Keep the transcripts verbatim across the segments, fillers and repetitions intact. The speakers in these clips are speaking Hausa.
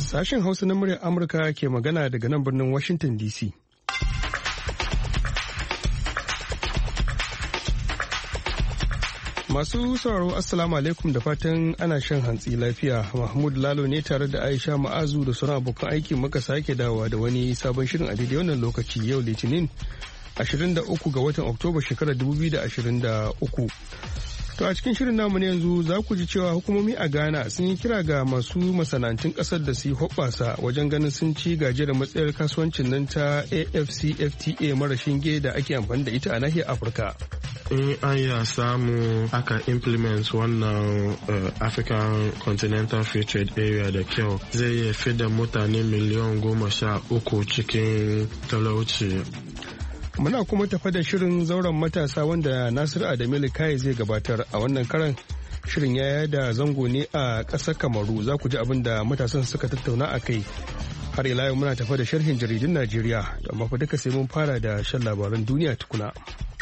Sashen Hausa na muryar Amurka ke magana daga nan birnin Washington D C. Masu sauraro Assalamu alaikum da fatan ana shan hantsi lafiya. Mahmud Lalo ne tare da Aisha Ma'azu da sauran abokan aiki muka sake dawowa da wani sabon shirin a daidai wannan lokaci yau Litinin ashirin da uku ga watan Oktoba shekarar dubu biyu da ashirin da uku. To a cikin shirin namu ne yanzu za ku ji cewa hukumomi a Ghana sun yi kira ga masu masana'antun ƙasar da su yi hoɓɓasa wajen ganin sun ci gajiyar matsayar kasuwancin nan ta A F C F T A mara shinge da ake amfani da ita a nahiyar Afirka. In an ya samu aka implement wannan uh, African Continental Free Trade Area da kyau zai iya fi da mutane miliyan goma sha uku cikin talauci. Muna kuma tafa da shirin zauren matasa wanda Nasiru Adamili Kai zai gabatar a wannan karan shirin yaya da zango ne a ƙasar Kamaru za ku ji abin da matasan suka tattauna a kai. Har ila yau muna tafa da sharhin jaridun Najeriya da amma fa duka sai mun fara da shan labaran duniya tukuna.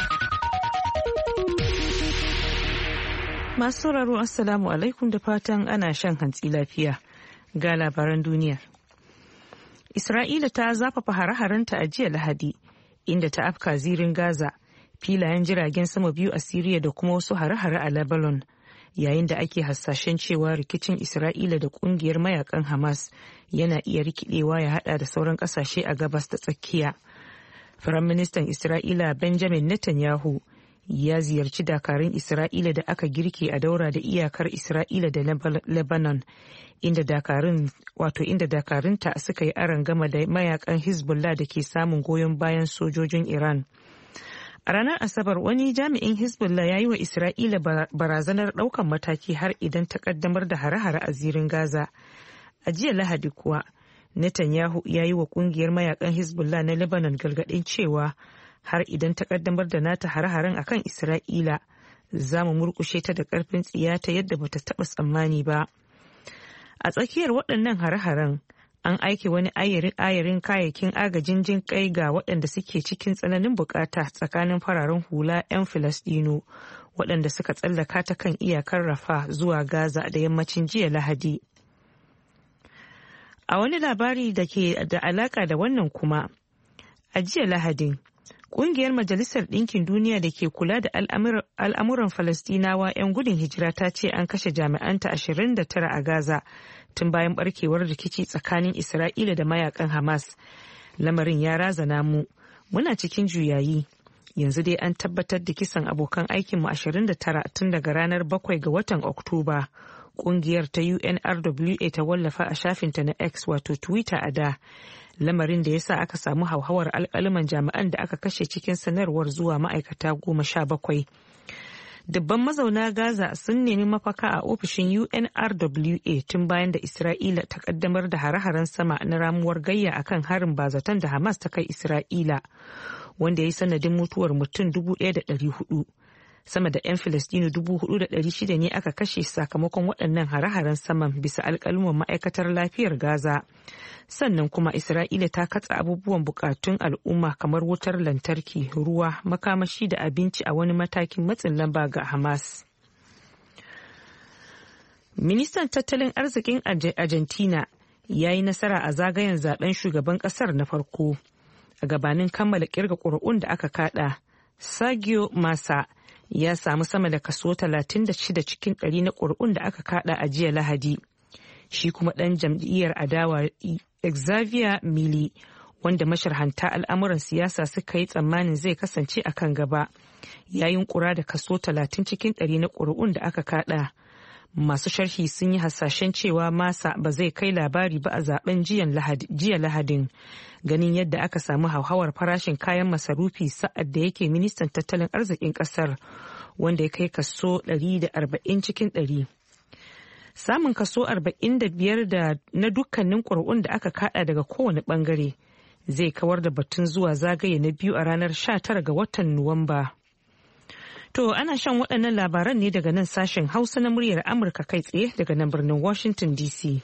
Masu sauraro Assalamu alaikum da fatan ana shan hantsi lafiya ga labaran duniya. Isra'ila ta zafafa hare-harenta a jiya Lahadi inda ta afka zirin Gaza, filayen jiragen sama biyu a Siriya da kuma wasu hare-hare a Lebanon, yayin da ake hasashen cewa rikicin Isra'ila da kungiyar mayakan Hamas yana iya rikidewa ya hada da sauran kasashe a gabas da tsakiya. Firaministan Isra'ila Benjamin Netanyahu ya ziyarci dakarun Isra'ila da aka girke a daura da iyakar Isra'ila da Lebanon, inda dakarun wato inda dakarunta suka yi arangama da mayakan Hezbollah da ke samun goyon bayan sojojin Iran. A ranar Asabar wani jami'in Hezbollah ya yi wa Isra'ila barazanar ɗaukan mataki har idan ta kaddamar da hare-hare a zirin Gaza. A jiya Lahadi kuwa, Netanyahu ya yi wa kungiyar mayakan Hezbollah na Lebanon gargaɗin cewa har idan ta kaddamar da nata hare-haren akan Isra'ila za mu murkushe ta da karfin tsiya ta yadda bata taba tsammani ba. A tsakiyar waɗannan hare-haren an aike wani ayarin kayayyakin agajin jin kai ga waɗanda suke cikin tsananin bukata tsakanin fararen hula 'yan Filistino waɗanda suka tsallaka ta kan iyakar Rafa zuwa Gaza da yammacin jiya Lahadi. A wani labari da ke da alaka da wannan kuma, a jiya Lahadin Ƙungiyar Majalisar Ɗinkin Duniya da ke kula da al'amuran Falastinawa 'yan gudun hijira ta ce an kashe jami'anta ashirin da tara a Gaza tun bayan barkewar rikici tsakanin Isra'ila da mayakan Hamas. Lamarin ya razana mu, muna cikin juyayi. Yanzu dai an tabbatar da kisan abokan aikinmu ashirin da tara tun daga ranar bakwai ga watan Oktoba. Ƙungiyar ta U N R W A ta wallafa a shafinta na X wato Twitter a da. Lamarin da ya sa aka samu hauhawar alƙaluman jami'an da aka kashe cikin sanarwar zuwa ma'aikata goma sha bakwai. Dubban mazauna Gaza sun nemi mafaka a ofishin U N R W A tun bayan da Isra'ila ta kaddamar da hare-haren sama na ramuwar gayya akan harin bazatan da Hamas ta kai Isra'ila, wanda ya yi sanadin mutuwar mutum dubu ɗaya da ɗari hudu. Sama da 'yan Filistinu dubu hudu da ɗari shida ne aka kashe sakamakon waɗannan hare-haren saman bisa alƙaluman ma'aikatar lafiyar Gaza. Sannan kuma Isra'ila ta katsa abubuwan bukatun al'umma kamar wutar lantarki, ruwa, makamashi da abinci a wani matakin matsin lamba ga Hamas. Ministan tattalin arzikin Argentina ya yi nasara a zagayen zaben shugaban kasar na farko. A gabanin kammala kirga ƙuri'un da aka kada, Sergio Massa ya samu sama da kaso talatin da shida cikin ɗari na ƙuri'un da aka kada a jiya Lahadi. Shi kuma ɗan jam'iyyar adawa Xavier Milei, wanda masharhanta al'amuran siyasa suka yi tsammanin zai kasance a kan gaba, ya yunkura da kaso talatin cikin ɗari na ƙuri'un da aka kada. Masu sharhi sun yi hasashen cewa Massa ba zai kai labari ba a zaben jiya Lahadin, ganin yadda aka samu hauhawar farashin kayan masarufi sa'ad da yake ministan tattalin arzikin kasar, wanda ya kai kaso ɗari da arba'in cikin ɗari. Samun kaso arba'in da biyar da na dukkanin ƙuri'un da aka kada daga kowane bangare zai kawar da batun zuwa zagaye na biyu a ranar sha tara ga watan Nuwamba. To ana shan waɗannan labaran ne daga nan sashen Hausa na muryar Amurka kai tsaye daga nan birnin Washington D C.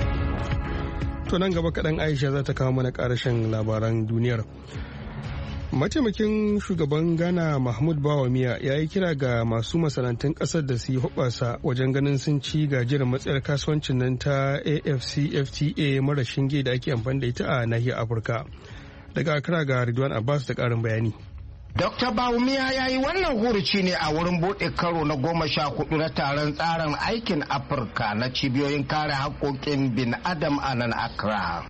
To nan gaba kaɗan Aisha za ta kawo mana ƙarashin labaran duniyar. Mataimakin shugaban Ghana Mahmud Bawumia ya yi kira ga masu masana'antun ƙasar da su yi hoɓasa wajen ganin sun ci gajiyar matsayar kasuwancin nan ta A F C F T A mara shinge da ake amfani da ita a nahiyar Afirka. Daga Accra ga Ridwan Abbas da ƙarin bayani. Dokta Bawumia ya yi wannan huruci ne a wurin buɗe karo na goma sha hudu na taron tsarin aikin Afirka na cibiyoyin kare haƙoƙin bin Adam a nan Accra.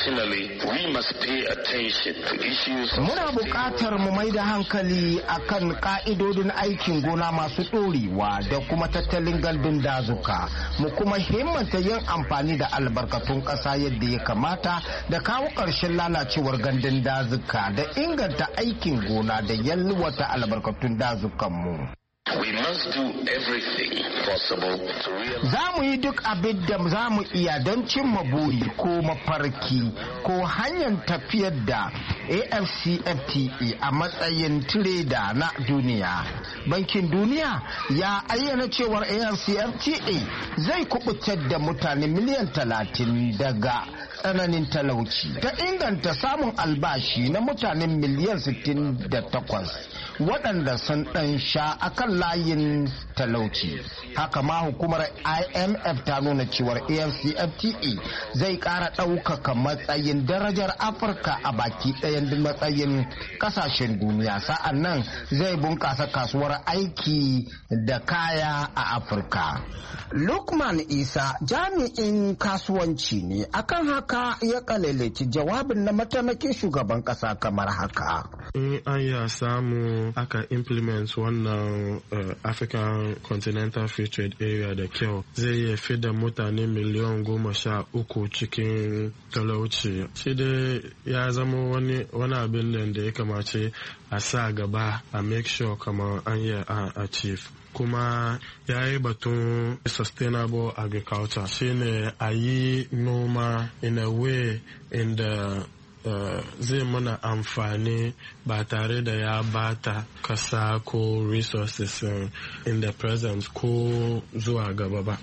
Muna buƙatar mu mai da hankali akan ƙa'idodin aikin gona masu ɗorewa da kuma tattalin gandun dazuka, mu kuma himmanta yin amfani da albarkatun ƙasa yadda ya kamata da kawo ƙarshen lalacewar gandun dazuka da inganta aikin gona da yalwata albarkatun dazukanmu. We must do everything possible to realize. Za mu yi duk abin da za mu iya don cimma buri ko mafarki ko hanyar tafiyar da A F C F T A a matsayin tireda na duniya. Bankin Duniya ya ayyana cewar A F C F T A zai kubutar da mutane miliyan talatin daga tsananin talauci ta inganta samun albashi na mutanen miliyan sittin da takwas waɗanda sun ɗan sha akan layin talauci. Haka ma hukumar I M F ta nuna cewar A F C F T A zai ƙara ɗaukaka matsayin darajar Afirka a baki ɗayan matsayin ƙasashen duniya, sa'an nan zai bunƙasa kasuwar aiki da kaya a Afirka. Lukman Isa jami'in kasuwanci ne, akan haka ya kalalaci jawabin na mataimakin shugaban ƙasa kamar haka. In an ya samu aka implement wannan uh, African Continental Free Trade Area da kyau, zai iya fi da mutane miliyan goma sha uku cikin talauci. Shi dai ya zama wani wani abin da ya kamace a sa gaba a make sure kamar an yi a achieve. Kuma ya yi batun sustainable agriculture shine a yi noma in a way in the Uh, zai mana amfani ba tare da ya bata kasa ko resources uh, in the present ko zuwa gaba ba.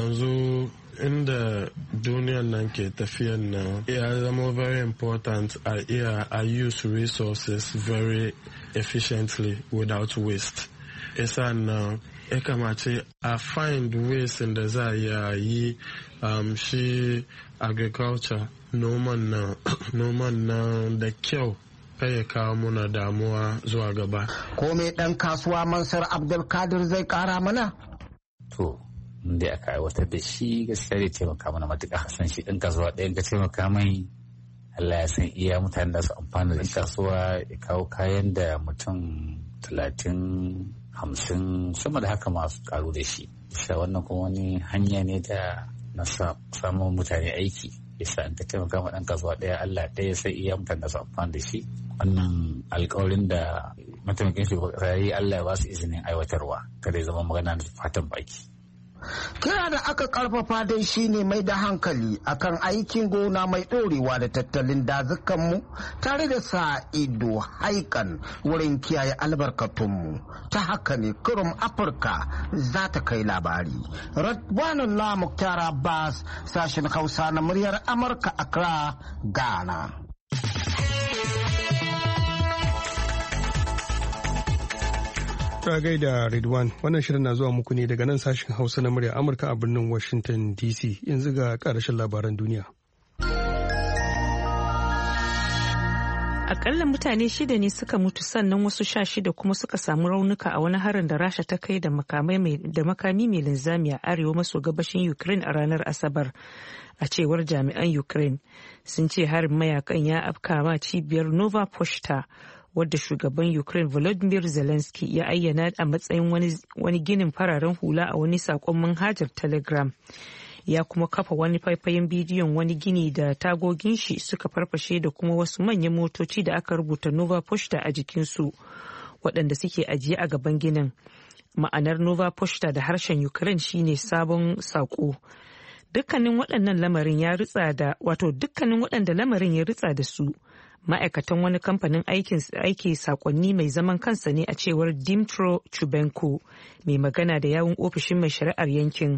Yanzu inda duniyan nan ke tafiyan nan ya zama very important a iya a use resources very efficiently without waste. Isa nan ya kamace a find ways da za a yi um, shi agriculture noman nan noman nan da kyau kai ya kawo muna damuwa zuwa gaba. Komai dan kasuwa Mansur Abdulkadir zai kara mana? To, inda aka aiwatar da shi gaskiya zai taimaka mana matuƙa. Hassan shi ɗan kasuwa ɗayan ka taimaka mai, Allah ya san iya mutane da su amfana da kasuwa ya kawo kayan da mutum talatin hamsin sama da haka masu karu da shi. Bisa wannan kuma wani hanya ne da na samun mutane aiki. Isa in ka taimaka ma ɗan kasuwa ɗaya Allah ɗaya sai iya mutane da su amfana da shi. Wannan alƙawarin da mataimakin shugaban yi Allah ya ba su izinin aiwatarwa kada ya zama magana da fatan baki. Kira da aka karfafa dai shine mai da hankali akan aikin gona mai ɗorewa da tattalin dazukanmu tare da sa ido haikan wurin kiyaye albarkatunmu. Ta haka ne kurum Afirka za ta kai labari. Radwanullah Muktar Abbas, sashen Hausa na muryar Amurka, Accra, Ghana. Ta gaida Ridwan, wannan shirin na zuwa muku ne daga nan sashen Hausa na murya Amurka a birnin Washington D C. Yanzu ga ƙarashin labaran duniya. Akalla mutane shida ne suka mutu sannan wasu sha shida kuma suka samu raunuka a wani harin da Rasha ta kai da makami mai linzami a arewa maso gabashin Ukraine a ranar Asabar. A cewar jami'an Ukraine sun ce harin mayakan ya afka ma cibiyar Nova Poshta, wadda shugaban Ukraine Volodymyr Zelensky ya ayyana a matsayin wani ginin fararen hula a wani sakon manhajar Telegram. Ya kuma kafa wani faifayen bidiyon wani gini da tagogin shi suka farfashe da kuma wasu manyan motoci da aka rubuta Nova Poshta a jikinsu, waɗanda suke ajiye a gaban ginin. Ma'anar Nova Poshta da harshen Ukraine shine sabon sako. Dukkanin waɗannan lamarin ya ritsa da wato dukkanin waɗanda lamarin ya ritsa da su ma'aikatan wani kamfanin aiki sakonni mai zaman kansa ne, a cewar Dmytro Chubenko, mai magana da yawun ofishin mai shari'ar yankin.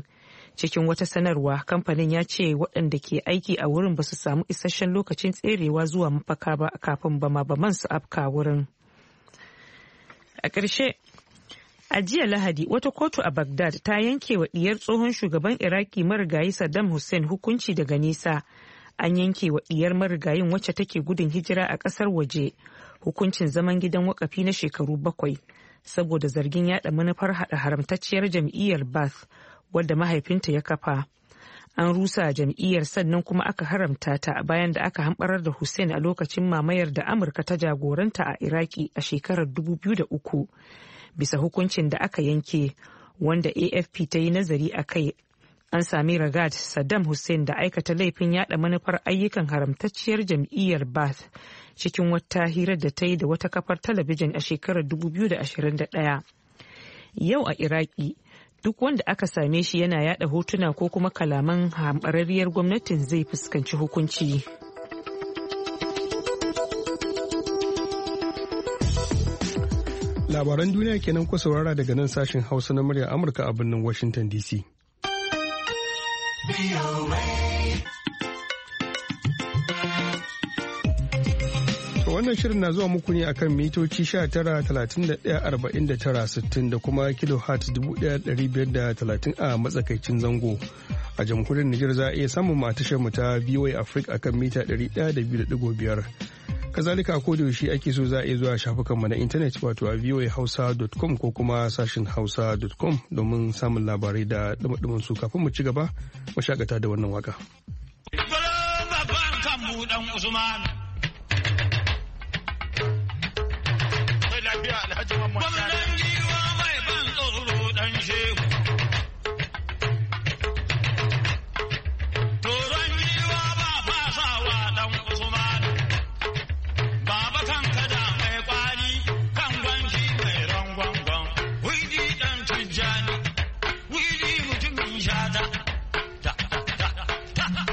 Cikin wata sanarwa, kamfanin ya ce waɗanda ke aiki a wurin ba su samu isasshen lokacin tserewa zuwa mafaka ba kafin bama-baman su afka wurin. A ƙarshe, a jiya Lahadi wata kotu a Baghdad ta yanke wa ɗiyar tsohon shugaban Iraki marigayi Saddam Hussein hukunci daga nesa. An yanke wa ɗiyar marigayin wacce take gudun hijira a ƙasar waje hukuncin zaman gidan wakafi na shekaru bakwai saboda zargin yada manufar hada haramtacciyar jam'iyyar Ba'ath wadda mahaifinta ya kafa. An rusa jam'iyyar sannan kuma aka haramta ta bayan da aka hamɓarar da Hussein a lokacin mamayar da Amurka ta jagoranta a Iraki a shekarar dubu biyu da uku. Bisa hukuncin da aka yanke wanda A F P ta yi nazari a kai, an sami Ragad Saddam Hussein da aikata laifin yada manufar ayyukan haramtacciyar jam'iyyar Ba'ath cikin wata hirar da ta yi da wata kafar talabijin a shekarar dubu biyu da ashirin da ɗaya. Yau a Iraki, duk wanda aka same shi yana yada hotuna ko kuma kalaman hamɓararriyar gwamnatin zai fuskanci hukunci. Labaran duniya kenan ku saurara daga nan sashen Hausa na murya Amurka a birnin Washington D C. Wannan shirin na zuwa muku ne akan mitoci sha tara talatin da ɗaya arba'in da tara sittin da kuma kilohertz dubu ɗaya ɗari biyar da talatin a matsakaicin zango. A jamhuriyar Nijar za a iya samun mu a tashar mu ta V O A Africa akan mita ɗari ɗaya da biyu da ɗigo biyar. Kazalika a koda yaushe ake so za a iya zuwa shafukanmu na intanet wato a voa hausa dot com ko kuma sashin hausa dot com domin samun labarai da dumadumin su. Kafin mu ci gaba mu shakata da wannan waka. Gwamnan giwa mai ban tsoro dan shehu. Toron giwa ba fasawa dan Usman. Baba kan kada mai kwari kan gwanshi mai rangwangon. Widi dan Tijjani, widi mutumin shata. Ta ta ta ta.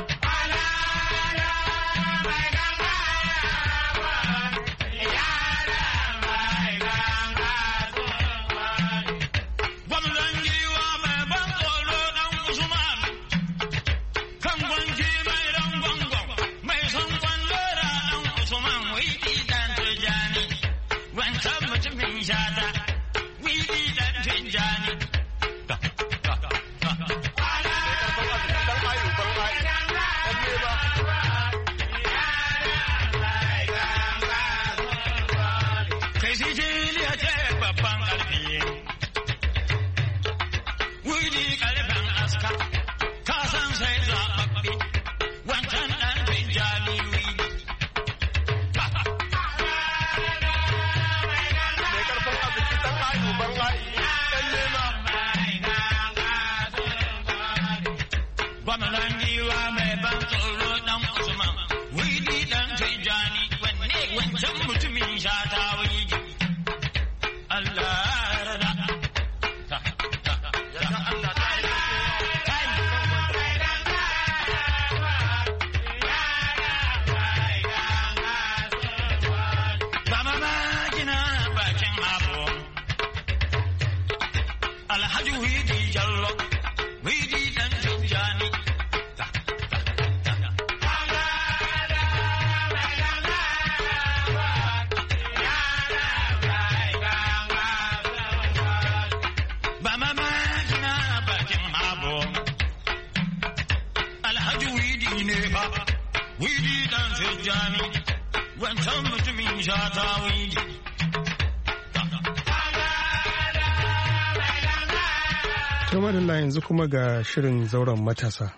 Tuma da yanzu kuma ga shirin zauren matasa.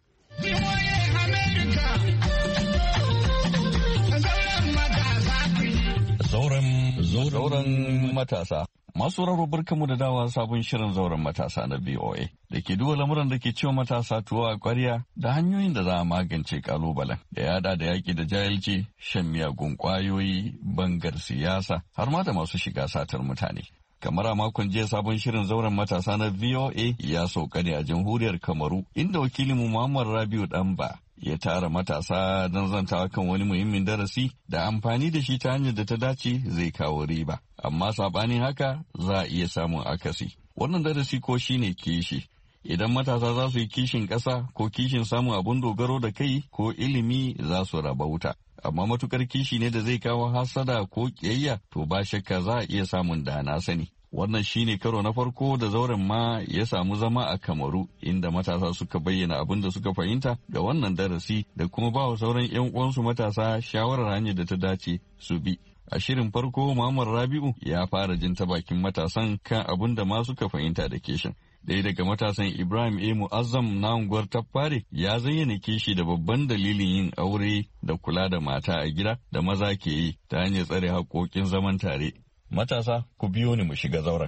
Zauren matasa. Masu raro barkamu da dawa sabon shirin zauren matasa na V O A da ke duba lamuran da ke cewa matasa tuwo a ƙwarya da hanyoyin da za a magance kalubalen da ya hada da yaƙi da jahilci, shan miyagun ƙwayoyi, bangar siyasa har ma da masu shiga satar mutane. Kamar a makon jiya sabon shirin zauren matasa na V O A ya sauka ne a jamhuriyar Kamaru inda wakilinmu Muhammad Rabiu Ɗanba ya tara matasa don zantawa kan wani muhimmin darasi da amfani da shi ta hanyar da ta dace zai kawo riba. Amma sabanin haka za a iya samun akasi. Wannan darasi ko shine kishi. Idan matasa za su yi kishin ƙasa ko kishin samun abun dogaro da kai ko ilimi za su raba wuta. Amma matukar kishi ne da zai kawo hasada ko ƙiyayya to ba shakka za a iya samun da na sani. Wannan shine karo na farko da zauren ma ya samu zama a Kamaru inda matasa suka bayyana abin da suka fahimta ga wannan darasi da kuma ba wa sauran 'yan uwansu matasa shawarar hanyar da ta dace su bi. A shirin farko Muhammad Rabi'u ya fara jin ta bakin matasan kan abin da ma suka fahimta da kishin. Ɗaya daga matasan Ibrahim A. Mu'azzam na unguwar Taffare ya zayyana kishi da babban dalilin yin aure da kula da mata a gida da maza ke yi ta hanyar tsare haƙoƙin zaman tare. Matasa, ku biyo ni mu shiga zauren.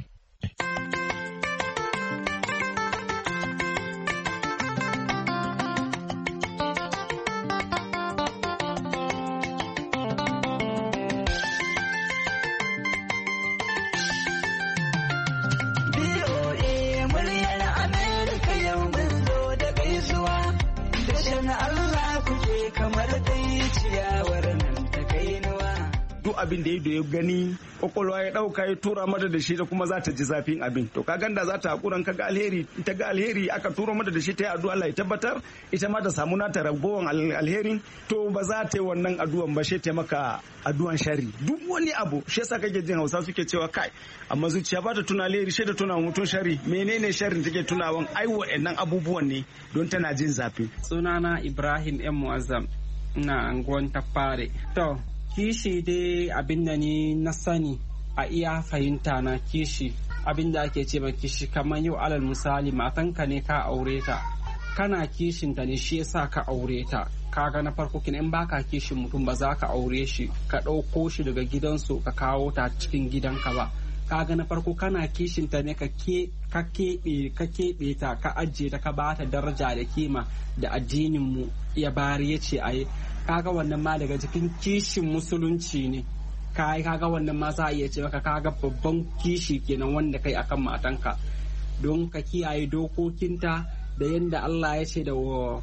Abin da ya gani kwakwalwa ya dauka ya tura mata da shi da kuma za ta ji zafin abin to ka ganda za ta hakuran ka ga alheri ita ga alheri aka tura mata da shi ta yi addu'a Allah ya tabbatar ita ma ta samu nata ragowan alherin to ba za ta yi wannan addu'an ba shi ta maka addu'an shari duk wani abu shi yasa kake jin Hausa suke cewa kai amma zuciya ba ta tuna alheri shi da tuna mutum shari menene sharrin take tunawan ai wa'annan abubuwan ne don tana jin zafi. Sunana Ibrahim M Muazzam ina anguwan Taffare to kishi dai abin da ni na sani a iya fahimta na kishi abin da ake ce ma kishi kamar yau alal misali matanka ne ka aure ta kana kishin ta ne shi yasa ka aure ta kaga na farko kin in baka kishin mutum ba za ka aure shi ka ɗauko shi daga gidansu ka kawo ta cikin gidanka ba kaga na farko kana kishin ta ne ka ke ka keɓe ka keɓe ta ka ajiye ta ka bata daraja da kima da addinin mu ya bari ya ce ayi kaga wannan ma daga cikin kishin musulunci ne kai kaga wannan ma za a iya ce maka kaga babban kishi kenan wanda kai akan matanka don ka kiyaye dokokinta da yanda Allah ya ce da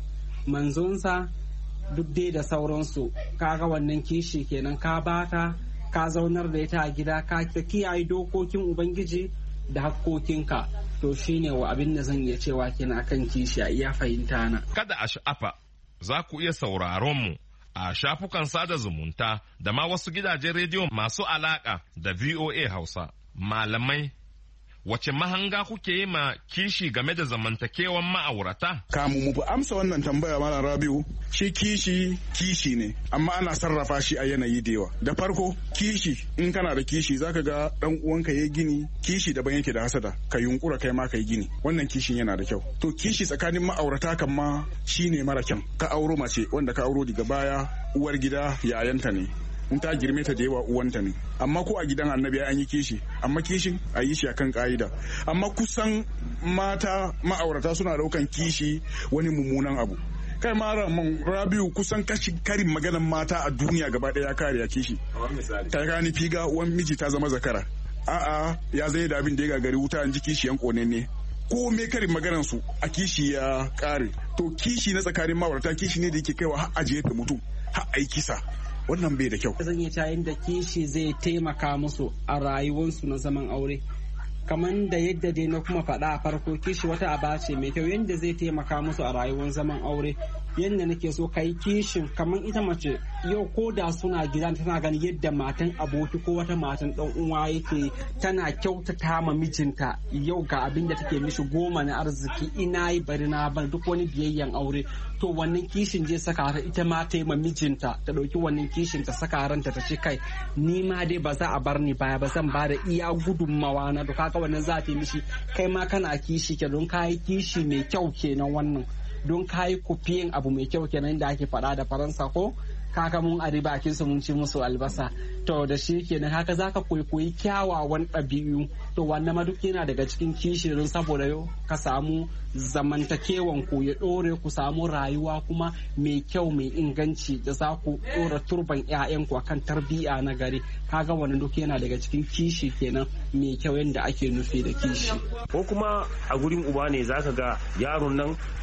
manzonsa duk dai da sauransu kaga wannan kishi kenan ka bata ka zaunar da ita a gida ka kiyaye dokokin ubangiji da hakkokinka to shine wa abin da zan iya cewa kenan akan kishi a iya fahimta na. Kada a sha'afa za ku iya sauraron mu a shafukan sada zumunta da ma wasu gidajen rediyo masu alaƙa da V O A Hausa. Malamai, wace mahanga kuke yi ma kishi game da zamantakewan ma'aurata? Kamu mu amsa wannan tambaya Malam Rabiu, shi kishi kishi ne, amma ana sarrafa shi a yanayi da yawa. Da farko, kishi in kana da kishi zaka ga dan uwanka yayi gini, kishi daban yake da hasada, ka yunkura kai ma kai gini. Wannan kishin yana da kyau. To kishi tsakanin ma'aurata kan ma shine mara kyan. Ka auro mace wanda ka auro daga baya uwar gida yayanta ne. In ta girme ta da yawa uwanta ne, amma ko a gidan annabi an yi kishi, amma kishin a yi shi akan ka'ida. Amma kusan mata ma'aurata suna daukan kishi wani mummunan abu. Kai ma Rabiu kusan kashi karin maganan mata a duniya gaba daya ya kare ya kishi. Ta gani figa uwan miji ta zama zakara. A'a ya zai da abin da ya gagari wuta an ji kishi yan kone ne. Ko me karin maganan su a kishi ya kare. To kishi na tsakanin ma'aurata kishi ne da yake kaiwa har a jefe mutum har ai kisa. Wannan bai da kyau. Zan yi ta da kishi zai taimaka musu a rayuwarsu na zaman aure. Kamar da yadda dai na kuma faɗa a farko kishi wata aba ce mai kyau yadda zai taimaka musu a rayuwar zaman aure. Yadda nake so kai kishin kamar ita mace yau ko da suna gida tana gani yadda matan aboki ko wata matan dan uwa yake tana kyautata ma mijinta yau ga abin da take mishi goma na arziki ina yi bari na bar duk wani biyayyan aure to wannan kishin je saka ta ita ma ta yi ma mijinta ta dauki wannan kishin ta saka ranta ta ce kai ni ma dai ba za a bar ni baya ba zan bada iya gudunmawa na to kaga wannan za ta yi mishi kai ma kana kishi ke don kai kishi mai kyau kenan wannan don kai kufiyin abu mai kyau kenan da ake faɗa da Faransa ko kaka mun a bakin su mun ci musu albasa to da shi kenan haka zaka koyi kyawawan ɗabi'u to wannan ma duk yana daga cikin kishirin saboda yau ka samu zamantakewan ku ya ɗore ku samu rayuwa kuma mai kyau mai inganci da za ku ɗora turban ƴaƴanku akan tarbiyya na gari kaga wannan duk yana daga cikin kishi kenan mai kyau yadda ake nufi da kishi ko kuma a gurin uba ne zaka ga yaron nan yana ta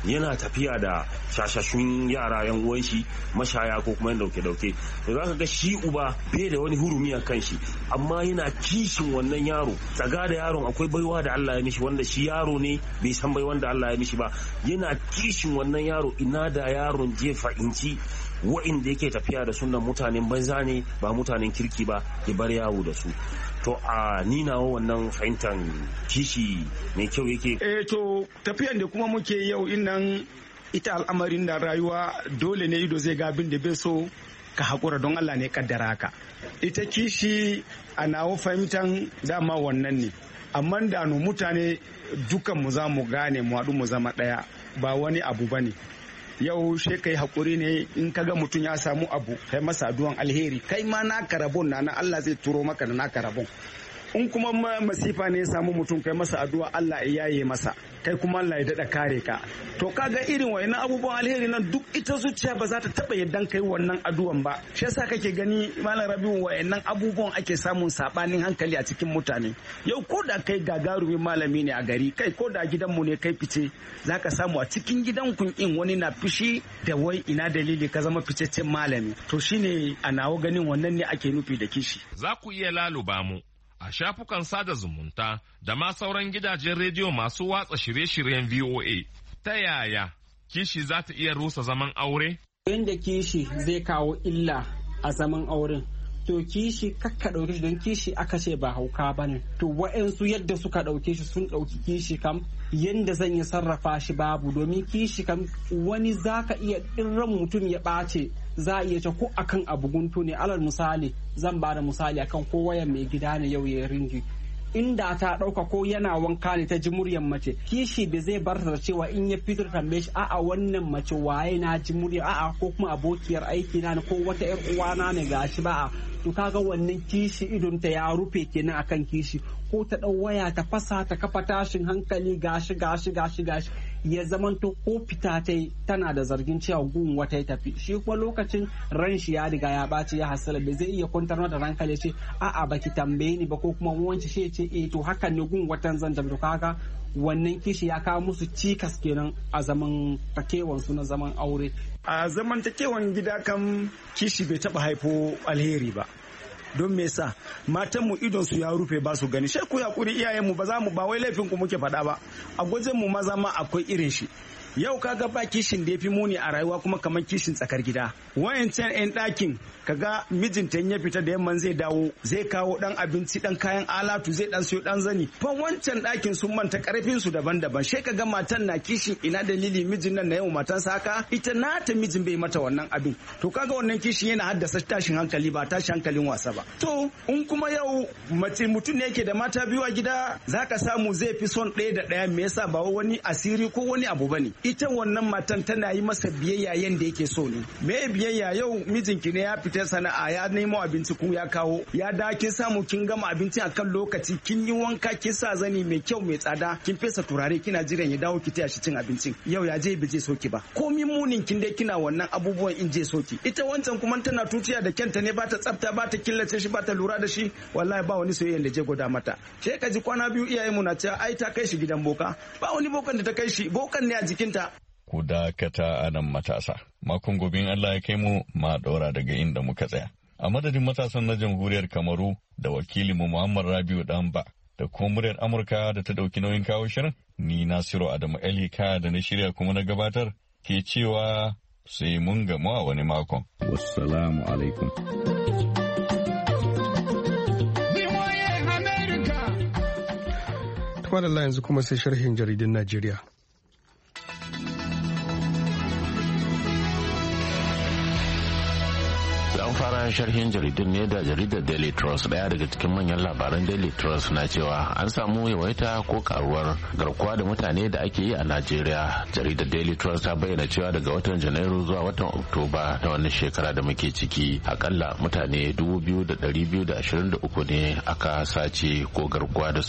tafiya da shashashun yara yan uwan shi mashaya ko kuma dauke dauke to zaka ga shi uba bai da wani hurumi a kan shi amma yana kishin wannan yaro tsaga da yaron akwai baiwa da Allah ya mishi wanda shi yaro ne bai san bai wanda Allah ya mishi ba yana kishin wannan yaro ina da yaron je fahimci wa'inda yake tafiya da sunan mutanen banza ne ba mutanen kirki ba ya bar yawo da su to a ni nawa wannan fahimtar kishi mai kyau yake eh to tafiyan da kuma muke yau innan ita al'amarin da rayuwa dole ne ido zai ga abin da bai so ka haƙura don Allah ne kaddara ka ita kishi a nawa fahimtar dama wannan ne amma da no mutane dukan mu za mu gane mu haɗu mu zama ɗaya ba wani abu bane yau she kai hakuri ne in kaga mutum ya samu abu kai masa addu'an alheri kai ma naka rabon na na Allah zai turo maka da naka rabon in kuma masifa ne ya samu mutum kai masa addu'a Allah ya yaye masa kai kuma Allah ya dada kare ka to kaga irin wayannan abubuwan alheri nan duk ita zuciya ba za ta taba yaddan kai wannan addu'an ba shi yasa kake gani malam Rabiu wayannan abubuwan ake samun sabanin hankali a cikin mutane yau ko da kai gagarumin malami ne a gari kai ko da gidanmu ne kai fice zaka samu a cikin gidan kun in wani na fishi da wai ina dalili ka zama ficeccen malami to shine a nawo ganin wannan ne ake nufi da kishi za ku iya laluba mu a shafukan sada zumunta da ma sauran gidajen rediyo masu watsa shirye-shiryen V O A. Ta yaya kishi za ta iya rusa zaman aure? Yanda kishi zai kawo illa a zaman auren. To kishi kakka ɗauke shi don kishi aka ce ba hauka ba ne. To wa'yansu yadda suka ɗauke shi sun ɗauki kishi kam yanda zan yi sarrafa shi babu domin kishi kam wani zaka iya in ran mutum ya ɓace za a iya ce ko akan abu guntu ne alal misali zan ba da misali akan ko wayan mai gida ne yau ya ringi inda ta dauka ko yana wanka ne ta ji muryan mace kishi bai zai bar da cewa in ya fito tambaye shi a'a wannan mace waye na ji murya a'a ko kuma abokiyar aiki na ne ko wata yar uwana ne gashi ba a to kaga wannan kishi idon ta ya rufe kenan akan kishi ko ta dau waya ta fasa ta kafa tashin hankali gashi gashi gashi gashi ya zamanto ko fita ta tana da zargin cewa gun wata ya tafi shi kuma lokacin ran shi ya riga ya baci ya hasala bai zai iya kwantar da ranka ya ce a'a baki tambaye ni ba ko kuma wanci shi ce eh to hakan ne gun watan zan tafi to kaga wannan kishi ya kawo musu cikas kenan a zaman takewan su na zaman aure a zaman takewan gida kan kishi bai taba haifo alheri ba don me yasa matan mu idon su ya rufe ba su gani sai ku yakuri iyayen mu ba za mu ba wai laifin ku muke faɗa ba a gwajin mu maza ma akwai irin shi yau kaga ba kishin da yafi muni a rayuwa kuma kamar kishin tsakar gida wayancan yan ɗakin kaga mijinta ya fita da yamman zai dawo zai kawo dan abinci dan kayan alatu zai dan siyo dan zani fa wancan ɗakin sun manta karfin su daban-daban sai kaga matan na kishin ina dalili mijin nan na yau matan saka ita nata mijin bai mata wannan abin to kaga wannan kishin yana haddasa tashin hankali ba tashin hankalin wasa ba to in kuma yau mace mutum ne yake da mata biyu a gida zaka samu zai fi son ɗaya da ɗaya me yasa ba wani asiri ko wani abu bane ita wannan matan tana yi masa biyayya yanda yake so ne me biyayya yau mijinki ne ya fita sana'a ya nemo abinci kun ya kawo ya da kin samu kin gama abinci akan lokaci kin yi wanka kin sa zani mai kyau mai tsada kin fesa turare kina jiran ya dawo ki taya shi cin abincin yau ya je bije soki ba komin munin kin dai kina wannan abubuwan in je soki ita wancan kuma tana tuciya da kyanta ne ba ta tsafta ba ta killace shi ba ta lura da shi wallahi ba wani soyayya da je goda mata sai ka ji kwana biyu iyayen mu na cewa ai ta kai shi gidan boka ba wani bokan da ta kai shi bokan ne a jikinta ku dakata a nan matasa. Makon gobe Allah ya kai mu ma ɗora daga inda muka tsaya. A madadin matasan na jamhuriyar Kamaru da wakilinmu Muhammad Rabiu Ɗanba da kuma muryar Amurka da ta ɗauki nauyin kawo shirin, ni Nasiru Adamu Elika da na shirya kuma na gabatar ke cewa sai mun gamu a wani makon. Wassalamu alaikum. Tumadalla yanzu kuma sai sharhin jaridun Najeriya. An fara sharhin jaridun ne da jaridar Daily Trust. Daya daga cikin manyan labaran Daily Trust na cewa an samu yawaita ko karuwar garkuwa da mutane da ake yi a Najeriya. Jaridar Daily Trust ta bayyana cewa daga watan Janairu zuwa watan Oktoba na wannan shekara da muke ciki, akalla mutane dubu biyu da ɗari biyu da ashirin da uku ne aka sace ko garkuwa da su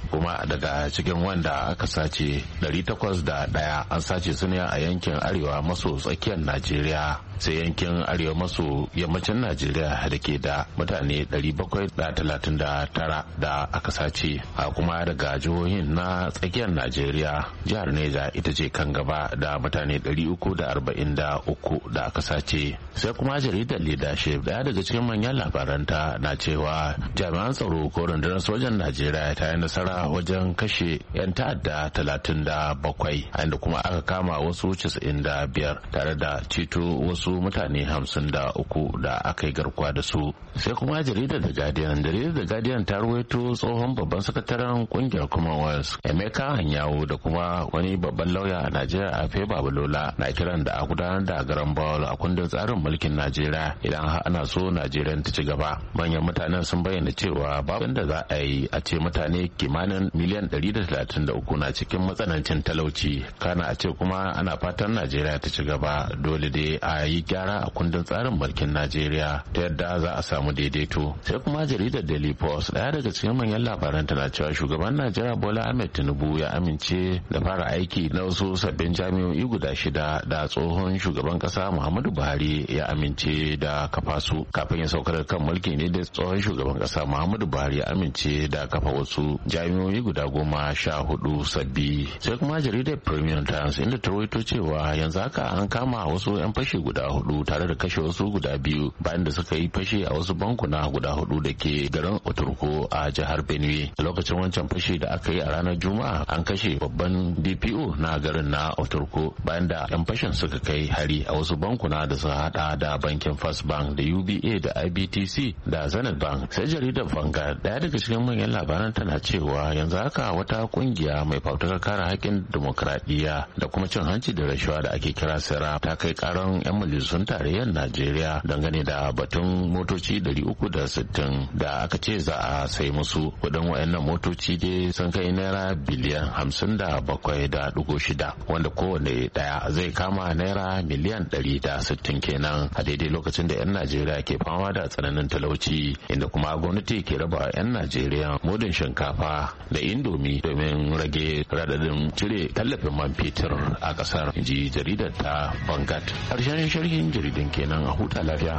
kuma daga cikin wanda aka sace ɗari takwas da ɗaya an sace su ne a yankin arewa maso tsakiyar Najeriya, sai yankin arewa maso yammacin Najeriya da ke da mutane ɗari bakwai da talatin da tara da aka sace. A kuma daga jihohin na tsakiyar Najeriya, jihar Neja ita ce kan gaba da mutane ɗari uku da arba'in da uku da aka sace. Sai kuma jaridar Leadership, daya daga cikin manyan labaranta na cewa jami'an tsaro ko rundunar sojan Najeriya ta yi nasara wajen kashe 'yan ta'adda talatin da bakwai, inda kuma aka kama wasu casa'in da biyar tare da ceto wasu mutane hamsin da uku da aka yi garkuwa da su. Sai kuma jaridar The Guardian, jaridar The Guardian ta ruwaito tsohon babban sakataren kungiyar Commonwealth Emeka Anyanwu da kuma wani babban lauya a Najeriya Afe Babalola na kiran da a gudanar da garan bawul a kundin tsarin mulkin Najeriya idan ana so Najeriya ta ci gaba. Manyan mutanen sun bayyana cewa babu da za a yi a ce mutane kimanin miliyan ɗari da talatin da uku na cikin matsanancin talauci, kana a ce kuma ana fatan Najeriya ta ci gaba, dole dai a yi gyara a kundin tsarin mulkin Najeriya ta yadda za a samu daidaito. Sai kuma jaridar Daily Post, daya daga cikin manyan labaran tana cewa shugaban Najeriya Bola Ahmed Tinubu ya amince da fara aiki na wasu sabbin jami'o'i guda shida da tsohon shugaban kasa Muhammadu Buhari ya amince da kafa su. Kafin ya saukar kan mulki ne da tsohon shugaban kasa Muhammadu Buhari ya amince da kafa wasu jami'o'i guda goma sha hudu sabbi. Sai kuma jaridar Premium Times inda ta rawaito cewa yanzu haka an kama wasu 'yan fashi guda hudu tare da kashe wasu guda biyu bayan da suka yi fashi a wasu bankuna guda hudu da ke garin Oturko a jihar Benue. A lokacin wancan fashi da aka yi a ranar Juma'a an kashe babban D P O na garin na Oturko bayan da 'yan fashin suka kai hari a wasu bankuna da suka hada da bankin First Bank da U B A da I B T C da Zenith Bank. Sai jaridar Vanguard, daya daga cikin manyan labaran tana cewa yanzu haka wata kungiya mai fafutukar kare haƙƙin demokradiyya da kuma cin hanci da rashawa da ake kira Sera ta kai karan 'yan majalisun tarayyar Najeriya dangane da batun motoci ɗari uku da sittin da aka ce za a sai musu. Kudin wayannan motoci dai sun kai naira biliyan hamsin da bakwai da dugo shida, wanda kowane daya zai kama naira miliyan ɗari da sittin kenan, a daidai lokacin da 'yan Najeriya ke fama da tsananin talauci, inda kuma gwamnati ke raba 'yan Najeriya mudun shinkafa da indomi domin rage radadin cire tallafin man fetur a kasar, ji jaridar ta Vanguard. Harshen sharhin jaridun kenan, a huta lafiya.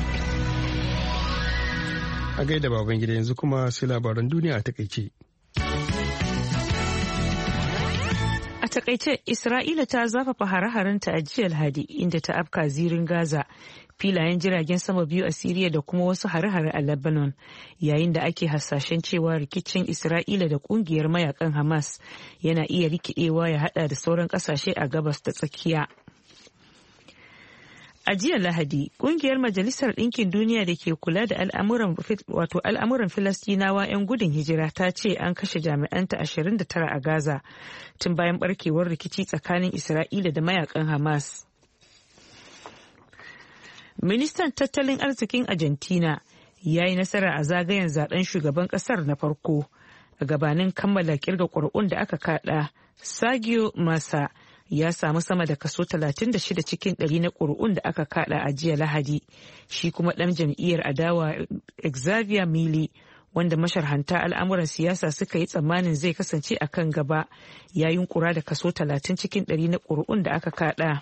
A gaida baban gida, yanzu kuma sai labaran duniya a takaice. A takaice, Isra'ila ta zafafa hare-harenta a jiya Lahadi inda ta afka zirin Gaza, filayen jiragen sama biyu a Siriya da kuma wasu hare-hare a Lebanon, yayin da ake hasashen cewa rikicin Isra'ila da kungiyar mayakan Hamas yana iya rikidewa ya hada da sauran kasashe a gabas da tsakiya. A jiya Lahadi, kungiyar Majalisar Ɗinkin Duniya da ke kula da al'amuran wato al'amuran Filistinawa 'yan gudun hijira ta ce an kashe jami'anta ashirin da tara a Gaza tun bayan barkewar rikici tsakanin Isra'ila da mayakan Hamas. Ministan tattalin arzikin Argentina ya yi nasara a zagayen zaben shugaban kasar na farko a gabanin kammala kirga ƙuri'un da aka kada. Sergio Massa ya samu sama da kaso talatin da shida cikin ɗari na ƙuri'un da aka kada a jiya Lahadi. Shi kuma ɗan jam'iyyar adawa Xavier Milei, wanda masharhanta al'amuran siyasa suka yi tsammanin zai kasance a kan gaba, ya yunkura da kaso talatin cikin ɗari na ƙuri'un da aka kada.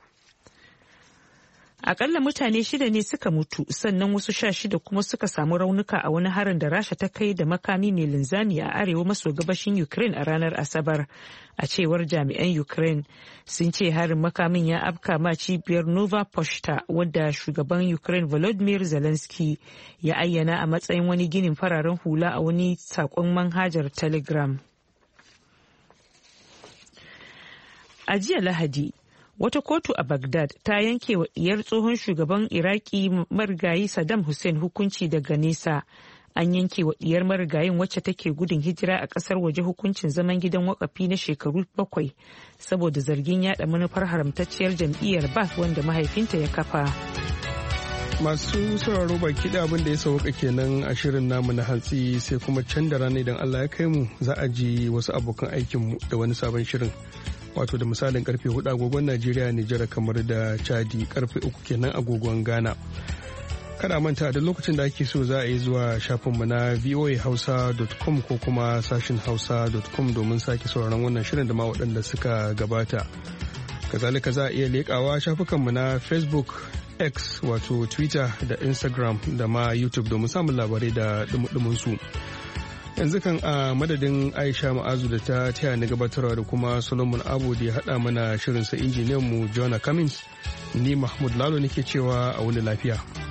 Akalla mutane shida ne suka mutu, sannan wasu sha shida kuma suka samu raunuka a wani harin da Rasha ta kai da makami mai linzami a arewa maso gabashin Ukraine a ranar Asabar. A cewar jami'an Ukraine, sun ce harin makamin ya afka ma cibiyar Nova Poshta, wadda shugaban Ukraine Volodymyr Zelensky ya ayyana a matsayin wani ginin fararen hula a wani saƙon manhajar Telegram. A jiya Lahadi, wata kotu a Baghdad ta yanke wa diyar tsohon shugaban Iraki marigayi Saddam Hussein hukunci daga nesa. An yanke wa diyar marigayin wacce take gudun hijira a kasar waje hukuncin zaman gidan wakafi na shekaru bakwai saboda zargin yada manufar haramtacciyar jam'iyyar Ba'ath wanda mahaifinta ya kafa. Masu sauraro baki da abin da ya sauka kenan a shirin namu na hantsi, sai kuma can da rana idan Allah ya kai mu za a ji wasu abokan aikinmu da wani sabon shirin. Wato da misalin karfe hudu agogon Najeriya, Nijar, kamar da Chadi, karfe uku kenan agogon Ghana. Kada manta da lokacin da ake so za a yi zuwa shafinmu na voa hausa dot com ko kuma sashin hausa dot com domin sake sauraron wannan shirin da ma waɗanda suka gabata. Kazalika za a iya leƙawa shafukanmu na Facebook, X wato Twitter da Instagram da ma YouTube domin samun labarai da dumudumin su. Yanzu kan a madadin Aisha Ma'azu da ta taya ni gabatarwa da kuma Solomon Abu da ya haɗa mana shirin sa injiniyan mu Jonah Cummins, ni Mahmud Lalo nake cewa a wani lafiya.